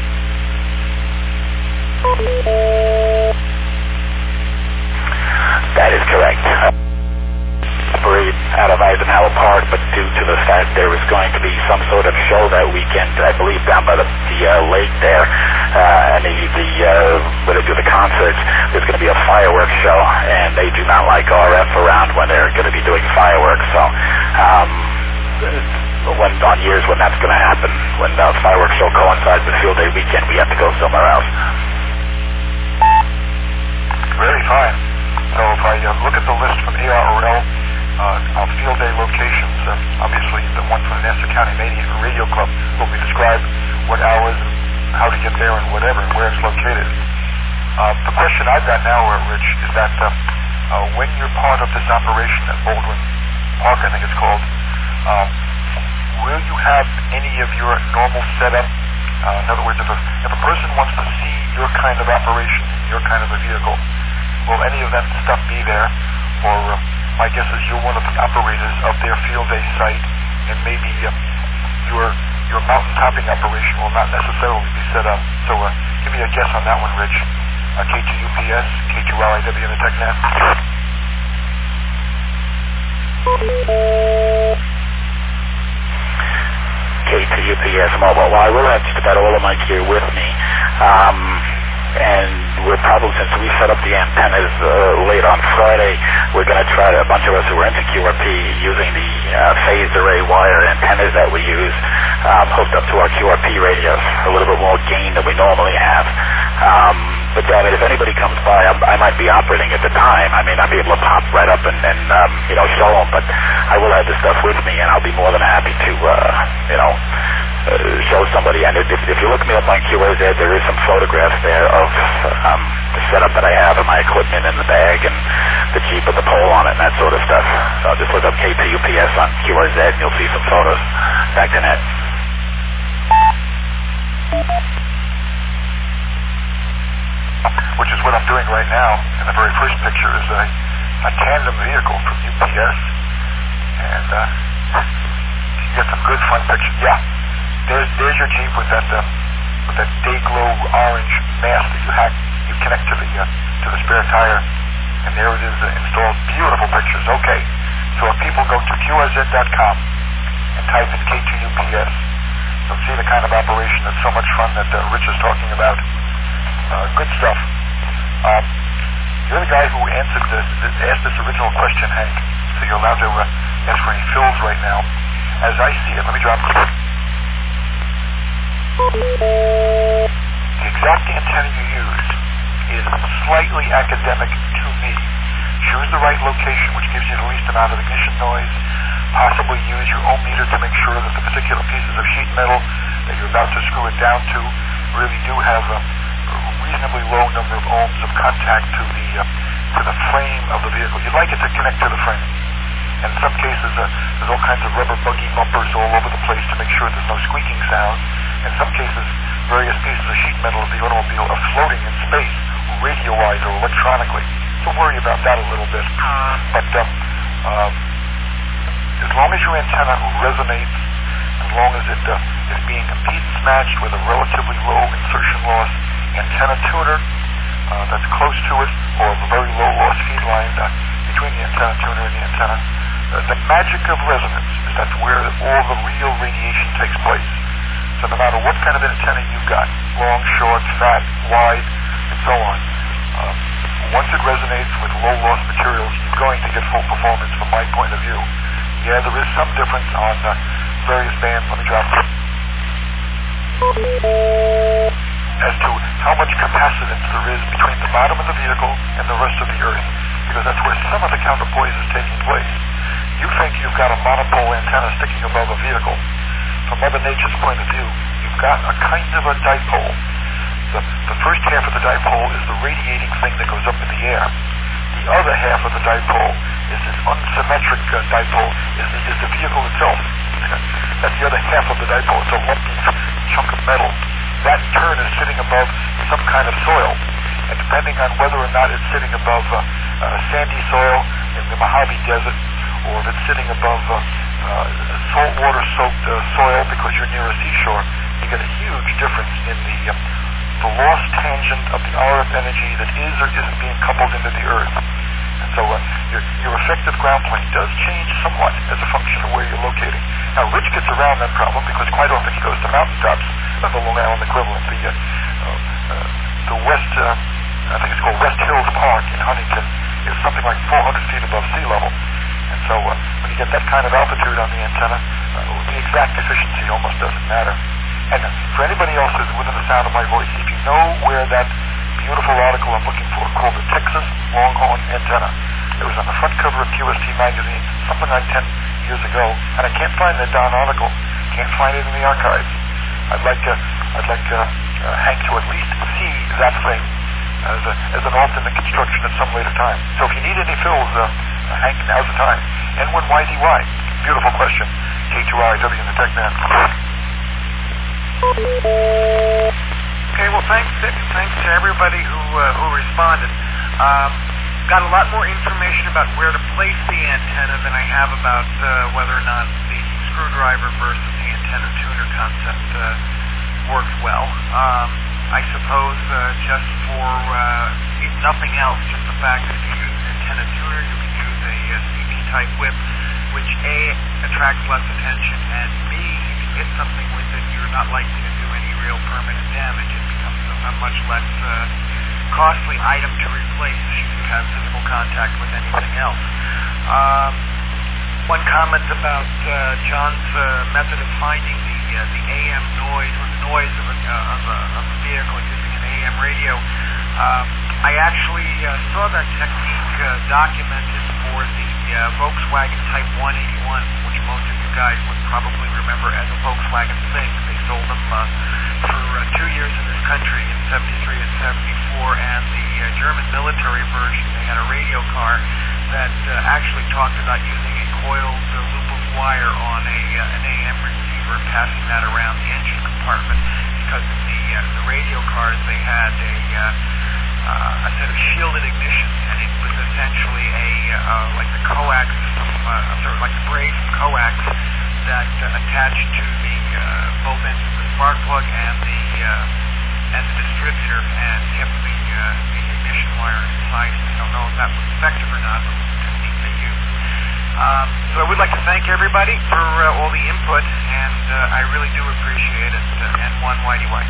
That is correct. Operate out of Eisenhower Park, but due to the fact there was going to be some sort of show that weekend, I believe down by the lake there, and where they do the concerts, there's going to be a fireworks show, and they do not like RF around when they're going to be doing fireworks. So when on years when that's going to happen, when the fireworks show coincides with field day weekend, we have to go somewhere else. Very fine. So if I look at the list from ARRL of field day locations, obviously the one from the Nassau County Radio Club will be described what hours and how to get there and whatever and where it's located. The question I've got now, Rich, is that when you're part of this operation at Baldwin Park, I think it's called, will you have any of your normal setup? In other words, if a person wants to see your kind of operation, your kind of a vehicle, will any of that stuff be there? Or my guess is you're one of the operators of their field day site, and maybe your mountain topping operation will not necessarily be set up. So give me a guess on that one, Rich. K2UPS, K2LIW in the TechNet. K2UPS mobile. Well, I will have just about all of my gear with me. And we're probably, since we set up the antennas late on Friday, we're going to try to, a bunch of us who are into QRP, using the phased array wire antennas that we use, hooked up to our QRP radios, a little bit more gain than we normally have. But I mean, if anybody comes by, I might be operating at the time. I may not be able to pop right up and show them, but I will have the stuff with me, and I'll be more than happy to, show somebody. And if you look me up on QRZ, there is some photographs there of the setup that I have and my equipment in the bag and the Jeep with the pole on it and that sort of stuff. So just look up K2UPS on QRZ and you'll see some photos. Back to Ned. Which is what I'm doing right now. And the very first picture is a tandem vehicle from UPS. And you get some good fun pictures. Yeah. There's your Jeep with that day glow orange mask that you connect to the spare tire, and there it is installed. Beautiful pictures. Okay, so if people go to QRZ.com and type in K2UPS, you'll see the kind of operation that's so much fun that Rich is talking about. Good stuff. You're the guy who asked this original question, Hank. So you're allowed to ask for any fills right now. As I see it, let me drop it. The exact antenna you used is slightly academic to me. Choose the right location, which gives you the least amount of ignition noise. Possibly use your ohm meter to make sure that the particular pieces of sheet metal that you're about to screw it down to really do have a reasonably low number of ohms of contact to the frame of the vehicle. You'd like it to connect to the frame. And in some cases, there's all kinds of rubber buggy bumpers all over the place to make sure there's no squeaking sound. In some cases, various pieces of sheet metal of the automobile are floating in space, radio-wise or electronically. So worry about that a little bit. But as long as your antenna resonates, as long as it is being impedance matched with a relatively low insertion loss antenna tuner that's close to it, or a very low loss feed line between the antenna tuner and the antenna, the magic of resonance is that's where all the real radiation takes place. So no matter what kind of antenna you've got, long, short, fat, wide, and so on, once it resonates with low loss materials, you're going to get full performance from my point of view. Yeah, there is some difference on various bands. Let me drop it. As to how much capacitance there is between the bottom of the vehicle and the rest of the Earth, because that's where some of the counterpoise is taking place. You think you've got a monopole antenna sticking above a vehicle. From Mother Nature's point of view, you've got a kind of a dipole. The first half of the dipole is the radiating thing that goes up in the air. The other half of the dipole is this unsymmetric dipole, is the vehicle itself. That's the other half of the dipole. It's a lumpy chunk of metal. That in turn is sitting above some kind of soil. And depending on whether or not it's sitting above sandy soil in the Mojave Desert, or if it's sitting above saltwater-soaked soil because you're near a seashore, you get a huge difference in the lost tangent of the RF energy that is or isn't being coupled into the Earth. And so your effective ground plane does change somewhat as a function of where you're locating. Now, Rich gets around that problem because quite often he goes to mountaintops of the Long Island equivalent. The West, I think it's called West Hills Park in Huntington, is something like 400 feet above sea level. And so when you get that kind of altitude on the antenna, the exact efficiency almost doesn't matter. And for anybody else who's within the sound of my voice, if you know where that beautiful article I'm looking for called the Texas Longhorn Antenna, it was on the front cover of QST magazine something like 10 years ago, and I can't find that darn article. Can't find it in the archives. I'd like Hank to at least see that thing as an alternate construction at some later time. So if you need any fills, Hank, now's the time. N1YDY. Beautiful question. K2RIW in the TechNet. Okay, well, thanks to everybody who responded. Got a lot more information about where to place the antenna than I have about whether or not the screwdriver versus the antenna tuner concept works well. I suppose just for, if nothing else, just the fact that you use an antenna tuner, you can use a CB-type whip, which A, attracts less attention, and B, if you hit something with it, you're not likely to do any real permanent damage. It becomes a much less costly item to replace if you have physical contact with anything else. One comment about John's method of finding the AM noise or the noise of a vehicle using an AM radio. I actually saw that technique documented for the Volkswagen Type 181, which most of you guys would probably remember as a Volkswagen thing. They sold them for 2 years in this country in 73 and 74, and the German military version, they had a radio car that actually talked about using a coiled loop of wire on an AM receiver, passing that around the engine compartment, because in the radio cars they had a set of shielded ignitions, and it was essentially like the coax sort of like the braid from coax that attached to the both ends of the spark plug and the distributor, and kept the ignition wire inside. I don't know if that was effective or not, but it was a technique they used. So I would like to thank everybody for all the input, and I really do appreciate it. N1YDY.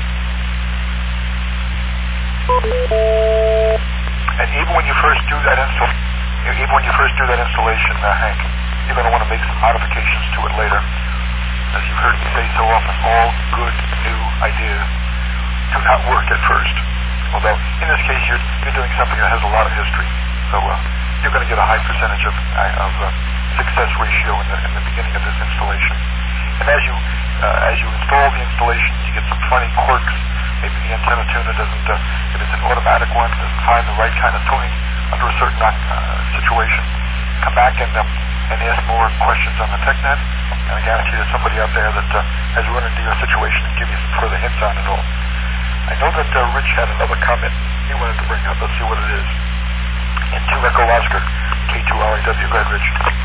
And even when you first do that installation, Hank, you're going to want to make some modifications to it later. As you've heard me say so often, all good new ideas do not work at first. Although in this case you're doing something that has a lot of history, so you're going to get a high percentage of success ratio in the beginning of this installation. And as you install the installation, you get some funny quirks. Maybe the antenna tuner doesn't, if it's an automatic one, doesn't find the right kind of tuning under a certain situation. Come back and ask more questions on the TechNet, and I guarantee there's somebody out there that has run into your situation and give you some further hints on it all. I know that Rich had another comment he wanted to bring up. Let's see what it is. And 2 Echo Oscar, K2RIW. Go ahead, Rich.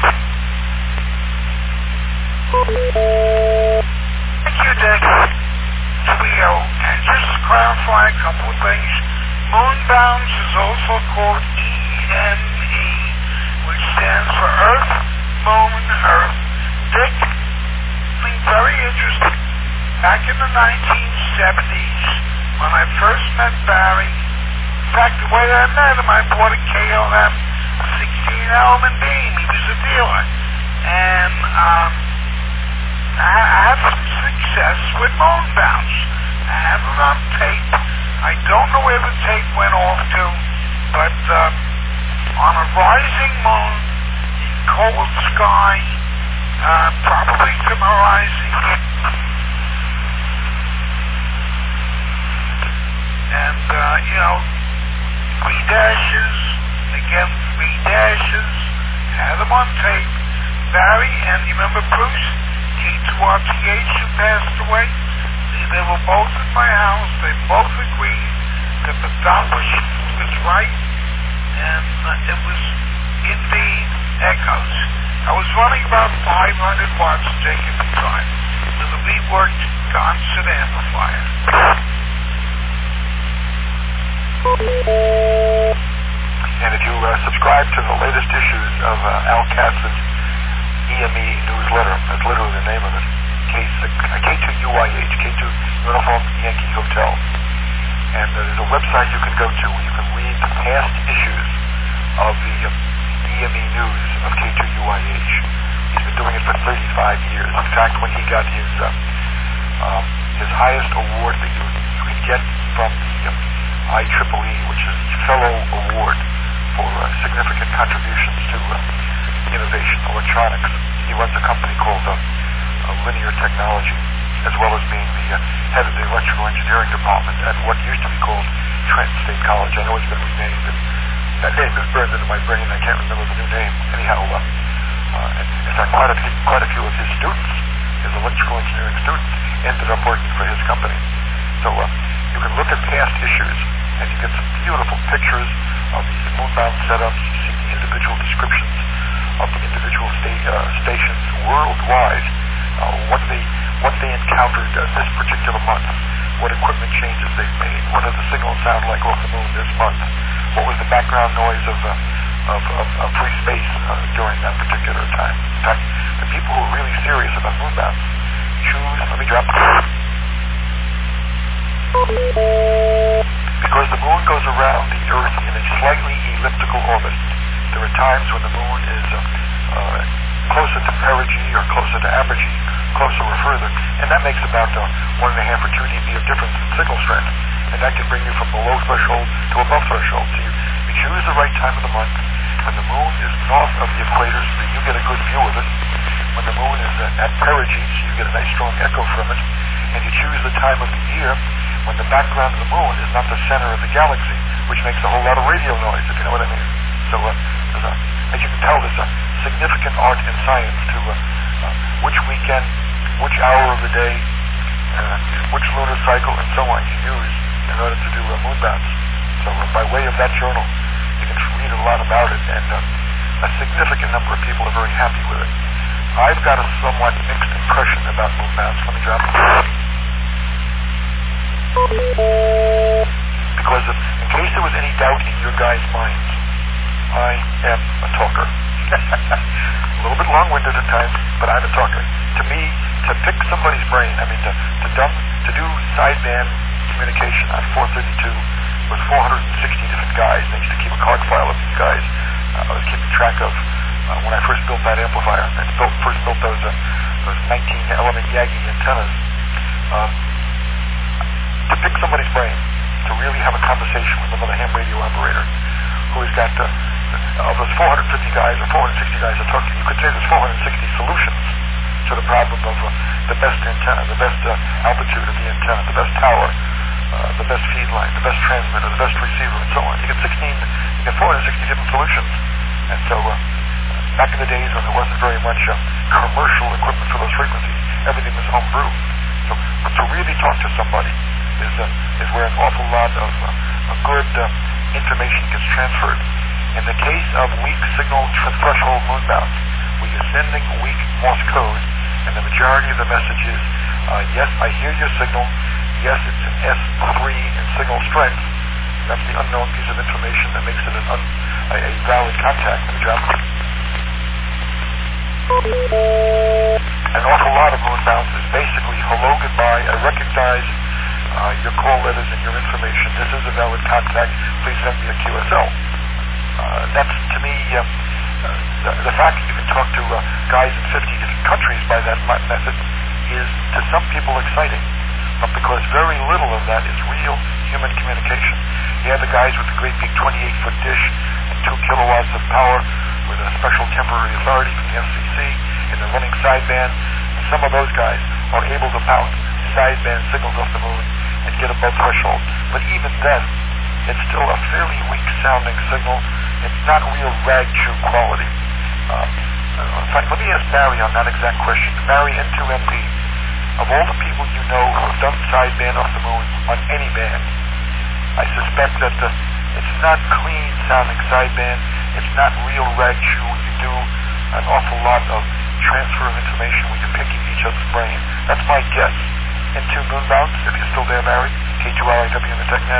Thank you, Dick. Leo, and just to clarify a couple of things. Moonbounds is also called EME, which stands for Earth, Moon, Earth. Dick, something very interesting. Back in the 1970s, when I first met Barry, in fact, the way I met him, I bought a KLM 16 element beam. He was a dealer. and I had some success with moon bounce. I have it on tape. I don't know where the tape went off to, but on a rising moon, cold sky, probably summarizing it. And, 3 dashes, again 3 dashes, had them on tape. Barry, and you remember Bruce, K2RTH, who passed away? They were both at my house. They both agreed that the dot was right, and it was indeed echoes. I was running about 500 watts taken at the time with a reworked Gonset amplifier. And if you subscribe to the latest issues of Al Katz's EME newsletter, that's literally the name of it, K2UYH, K2 Uniform Yankee Hotel. And there's a website you can go to where you can read the past issues of the EME news of K2UYH. He's been doing it for 35 years. In fact, when he got his highest award that you could get from the IEEE, which is Fellow Award for significant contributions to innovation, electronics. He runs a company called Linear Technology, as well as being the head of the electrical engineering department at what used to be called Trenton State College. I know it's been renamed, and that name is burned into my brain. I can't remember the new name. Anyhow, in fact, quite a few of his students, his electrical engineering students, ended up working for his company. So you can look at past issues, and you get some beautiful pictures of these moonbound setups. You see the individual descriptions of the individual stations worldwide. What they encountered this particular month, what equipment changes they've made, what does the signal sound like off the moon this month, what was the background noise of free space during that particular time. In fact, the people who are really serious about moonbounds choose, let me drop because the moon goes around the Earth in a slightly elliptical orbit. There are times when the moon is closer to perigee or closer to apogee, closer or further, and that makes about 1.5 or 2 dB of difference in signal strength, and that can bring you from below threshold to above threshold. So you choose the right time of the month. When the moon is north of the equator, so that you get a good view of it. When the moon is at perigee, so you get a nice strong echo from it, and you choose the time of the year when the background of the moon is not the center of the galaxy, which makes a whole lot of radio noise, if you know what I mean. So, as you can tell, there's a significant art and science to which weekend, which hour of the day, which lunar cycle, and so on you use in order to do moonbounds. So, by way of that journal, you can read a lot about it, and a significant number of people are very happy with it. I've got a somewhat mixed impression about moonbounds. Let me drop it. Because in case there was any doubt in your guys' minds, I am a talker. A little bit long-winded at times, but I'm a talker. To me, to pick somebody's brain, to do sideband communication on 432 with 460 different guys. I used to keep a card file of these guys. I was keeping track of when I first built that amplifier and first built those 19-element Yagi antennas. To pick somebody's brain, to really have a conversation with another ham radio operator who has got, of those 450 guys or 460 guys I talked to, you could say there's 460 solutions to the problem of the best antenna, the best altitude of the antenna, the best tower, the best feed line, the best transmitter, the best receiver, and so on. You get 460 different solutions. And so, back in the days when there wasn't very much commercial equipment for those frequencies, everything was homebrew. So, to really talk to somebody is where an awful lot of good information gets transferred. In the case of weak signal threshold moonbounds, where you're sending weak Morse code, and the majority of the message is, yes, I hear your signal, yes, it's an S3 in signal strength. That's the unknown piece of information that makes it a valid contact. An awful lot of moonbounds is basically hello, goodbye, I recognize your call letters and your information. This is a valid contact. Please send me a QSL. That's, to me, the fact that you can talk to guys in 50 different countries by that method is to some people exciting, but because very little of that is real human communication. You have the guys with the great big 28-foot dish and 2 kilowatts of power with a special temporary authority from the FCC and the running sideband. And some of those guys are able to mount sideband signals off the moon and get above threshold. But even then, it's still a fairly weak-sounding signal. It's not real rag-chew quality. In fact, let me ask Barry on that exact question. Barry, N2MP, of all the people you know who have done sideband off the moon on any band, I suspect that it's not clean-sounding sideband. It's not real rag-chew when you do an awful lot of transfer of information when you're picking each other's brain. That's my guess. N2 Moonbounce, if you're still there, Barry, K2RIW in the TechNet.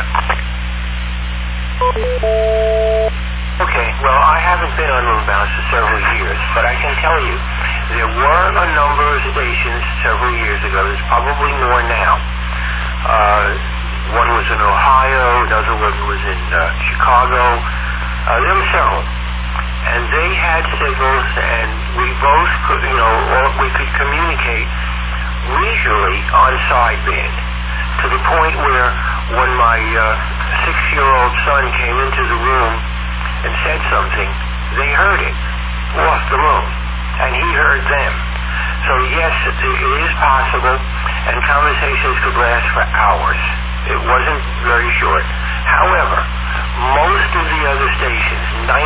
Okay, well, I haven't been on Moonbounce for several years, but I can tell you there were a number of stations several years ago. There's probably more now. One was in Ohio, another one was in Chicago. There were several. And they had signals, and we both could, we could communicate regionally on sideband, to the point where when my 6-year-old son came into the room and said something, they heard it off the moon, and he heard them. So yes, it is possible, and conversations could last for hours. It wasn't very short. However, most of the other stations,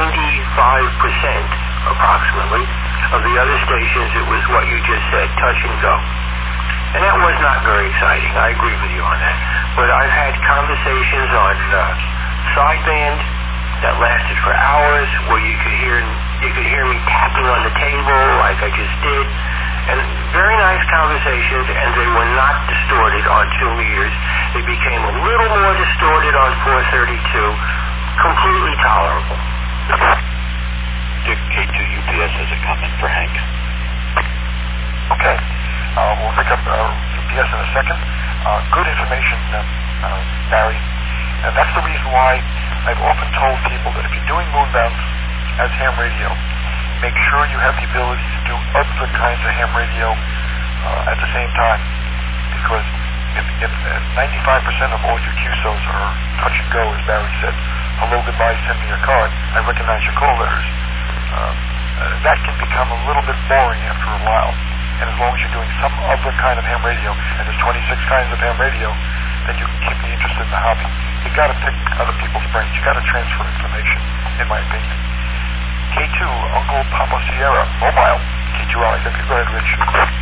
95% approximately, of the other stations, it was what you just said, touch and go. And that was not very exciting. I agree with you on that. But I've had conversations on sideband that lasted for hours, where you could hear me tapping on the table like I just did, and very nice conversations, and they were not distorted on 2 meters. They became a little more distorted on 432, completely tolerable. Dick, K2UPS has a comment for Hank. Okay, we'll pick up UPS in a second. Good information, Barry. And that's the reason why I've often told people that if you're doing Moonbounce as ham radio, make sure you have the ability to do other kinds of ham radio at the same time. Because if 95% of all your QSOs are touch and go, as Barry said, hello, goodbye, send me your card, I recognize your call letters, that can become a little bit boring after a while. And as long as you're doing some other kind of ham radio, and there's 26 kinds of ham radio, then you can keep me interested in the hobby. You got to pick other people's brains. You got to transfer information, in my opinion. K2, Uncle Papa Sierra, mobile. K2RIW. Go ahead, Rich.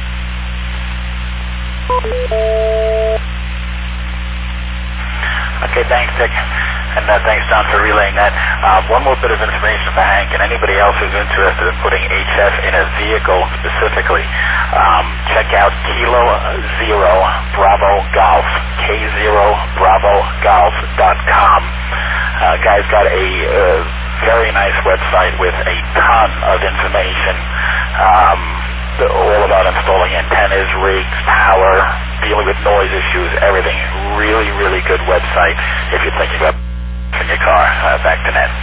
Okay, thanks, Dick. And thanks, John, for relaying that. One more bit of information for Hank and anybody else who's interested in putting HF in a vehicle specifically. Check out Kilo Zero Bravo Golf, K0BravoGolf.com. Guy's got a very nice website with a ton of information, all about installing antennas, rigs, power, dealing with noise issues, everything. Really, really good website if you're thinking about in your car. Back to Ned.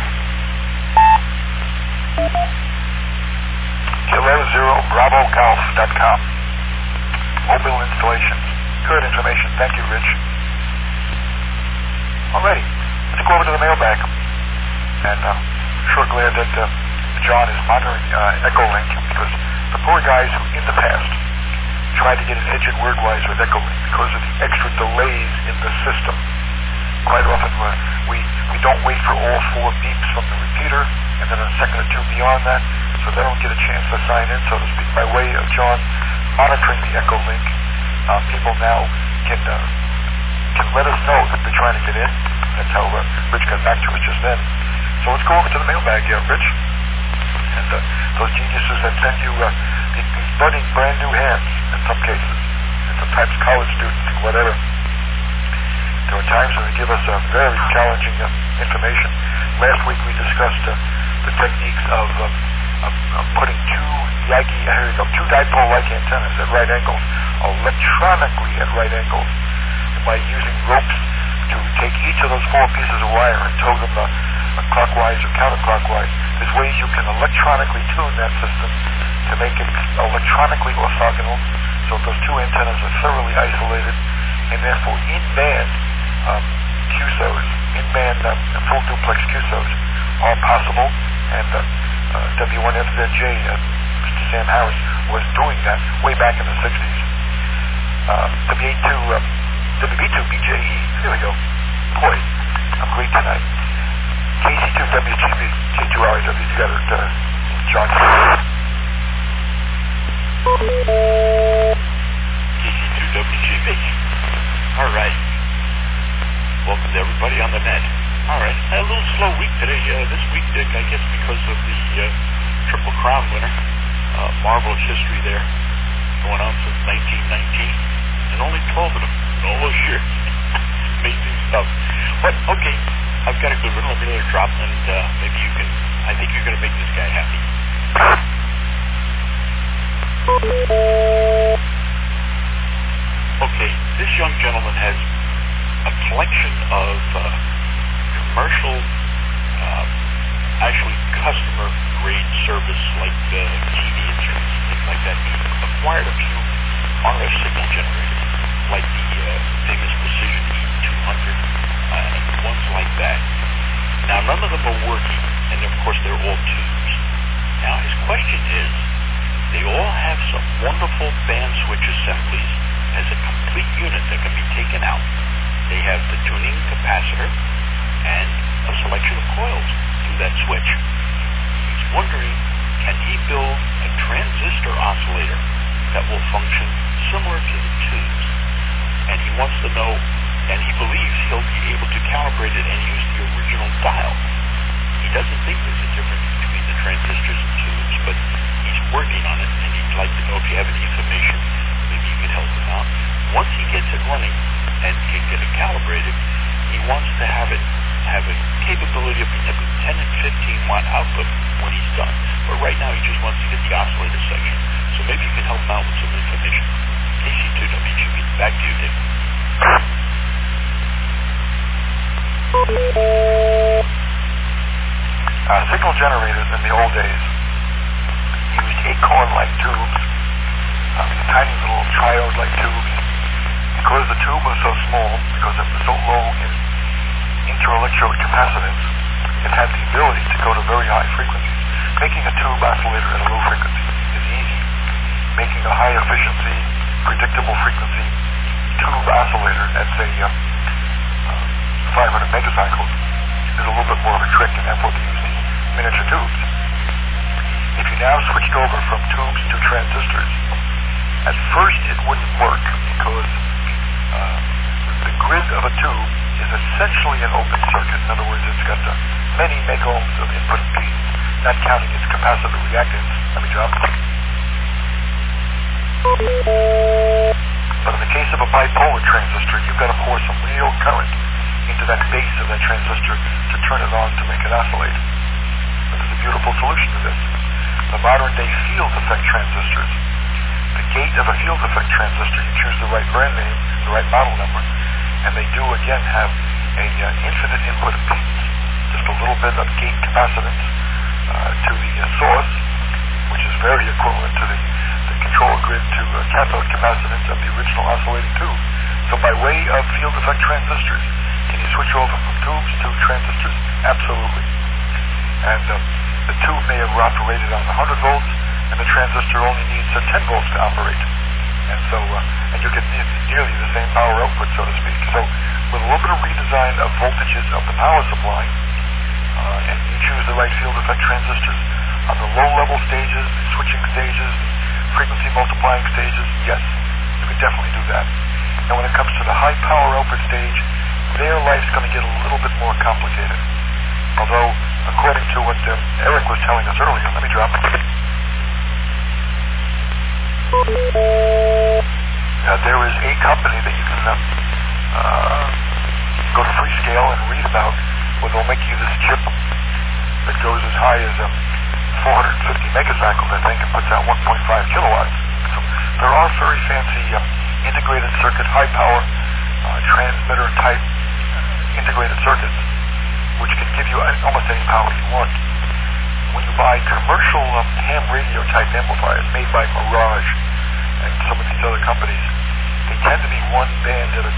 KiloZeroBravoGolf.com. Mobile installations. Good information. Thank you, Rich. Alrighty, let's go over to the mailbag. And I'm sure glad that John is monitoring Echolink, because the poor guys who in the past tried to get an edge in wordwise with Echolink because of the extra delays in the system. Quite often we don't wait for all 4 beeps from the repeater and then a second or 2 beyond that, so they don't get a chance to sign in, so to speak. By way of John monitoring the Echolink, people now can let us know that they're trying to get in. That's how Rich got back to us just then. So let's go over to the mailbag, Rich. And those geniuses that send you these budding brand new hands in some cases, and sometimes college students and whatever. There are times when they give us very challenging information. Last week we discussed the techniques of putting 2 dipole-like antennas at right angles, electronically at right angles, and by using ropes to take each of those 4 pieces of wire and tow them clockwise or counterclockwise. There's ways you can electronically tune that system to make it electronically orthogonal, so those two antennas are thoroughly isolated, and therefore in-band QSOs, in-band full duplex QSOs are possible, and W1FZJ, Mr. Sam Harris, was doing that way back in the 60s. WB2BJE, here we go. Boy, I'm great tonight. KC2WGB, J2RIW, you got it, John. KC2WGB. All right. Welcome to everybody on the net. All right. A little slow week today. This week, Dick, I guess because of the Triple Crown winner. Marvelous history there. Going on since 1919. And only 12 of them in all those years. Amazing stuff. But, okay. I've got a good one. Let me let it drop, and maybe you can... I think you're going to make this guy happy. Okay. This young gentleman has a collection of commercial, actually customer-grade service like TV instruments, things like that. He acquired a few RF signal generators, like the famous Precision E200, and ones like that. Now, none of them are working, and of course they're all tubes. Now, his question is, they all have some wonderful band switch assemblies as a complete unit that can be taken out. They have the tuning capacitor and a selection of coils through that switch. He's wondering, can he build a transistor oscillator that will function similar to the tubes? And he wants to know, and he believes he'll be able to calibrate it and use the original dial. He doesn't think there's a difference between the transistors and tubes, but he's working on it, and he'd like to know if you have any information, maybe you could help him out. Once he gets it running and can get it calibrated, he wants to have a capability of between 10 and 15 watt output when he's done. But right now he just wants to get the oscillator section. So maybe you can help him out with some information. KC2WGB, back to you, Dick. Signal generators in the old days used acorn-like tubes, these tiny little triode-like tubes. Because the tube was so small, because it was so low in interelectrode capacitance, it had the ability to go to very high frequencies. Making a tube oscillator at a low frequency is easy. Making a high efficiency, predictable frequency tube oscillator at, say, 500 megacycles is a little bit more of a trick, and therefore they use these miniature tubes. If you now switched over from tubes to transistors, at first it wouldn't work because the grid of a tube is essentially an open circuit. In other words, it's got many megohms of input impedance, not counting its capacitor reactance. Let me drop it. But in the case of a bipolar transistor, you've got to pour some real current into that base of that transistor to turn it on to make it oscillate. But there's a beautiful solution to this. The modern day field effect transistors. The gate of a field effect transistor, you choose the right brand name, the right model number, and they do again have a infinite input impedance, just a little bit of gate capacitance to the source, which is very equivalent to the control grid to cathode capacitance of the original oscillating tube. So by way of field effect transistors, can you switch over from tubes to transistors? Absolutely. And the tube may have operated on 100 volts, and the transistor only needs 10 volts to operate. And so, and you get nearly the same power output, so to speak. So, with a little bit of redesign of voltages of the power supply, and you choose the right field effect transistors on the low-level stages, the switching stages, the frequency multiplying stages, yes, you could definitely do that. And when it comes to the high power output stage, their life's going to get a little bit more complicated. Although, according to what Eric was telling us earlier, let me drop it. There is a company that you can go to Freescale and read about where they'll make you this chip that goes as high as 450 megacycles, I think, and puts out 1.5 kilowatts. So there are very fancy integrated circuit, high power transmitter type integrated circuits which can give you almost any power you want. When you buy commercial ham radio type amplifiers made by Mirage and some of these other companies, they tend to be one band at a